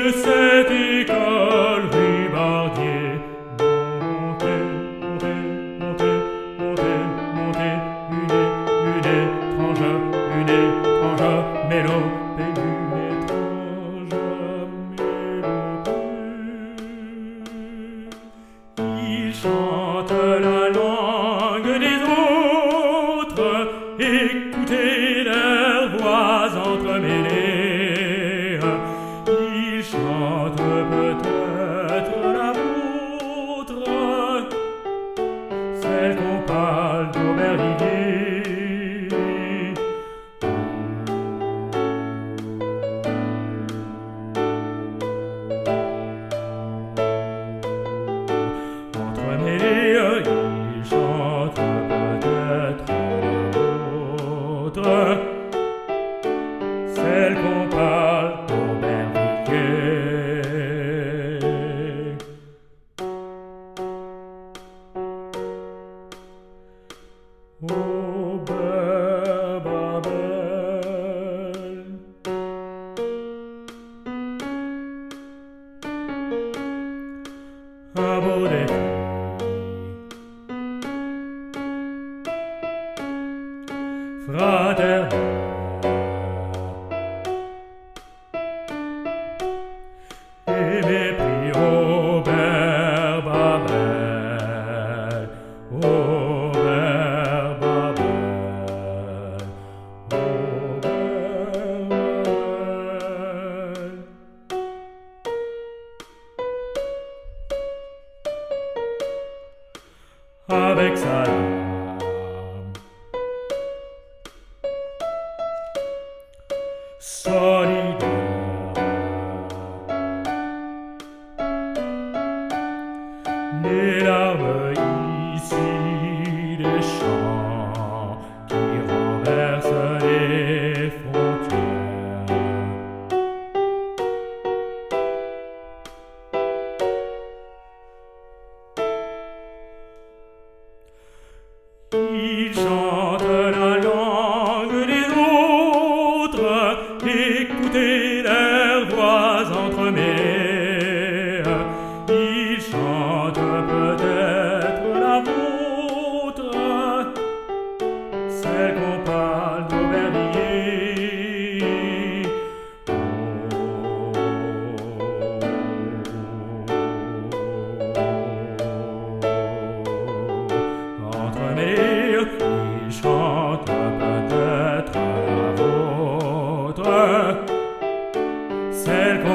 cette école Ribardier. Montez, montez, montez, montez, montez, une étrange mélopée, une étrange mélopée. Il chante la langue des autres, écoutez leurs voix entremêlées. Il chante peut-être la vôtre, celle qu'on parle d'Aubervilliers. Entremêlés, il chante peut-être la vôtre, celle qu'on parle d'Aubervilliers. Oh, Babel, un beau défi, fraternel, et mépris, Aubert Babel, Aubert Babel, Aubert Babel. Avec sa lame solidaire, les larmes ici, les chants qui renversent les frontières. Il chante la langue des autres, écoutez leurs voix entremêlées. Il chante peut-être la vôtre, celle qu'on parle d'Aubervilliers. Entremêlés, il chante peut-être la vôtre, celle qu'on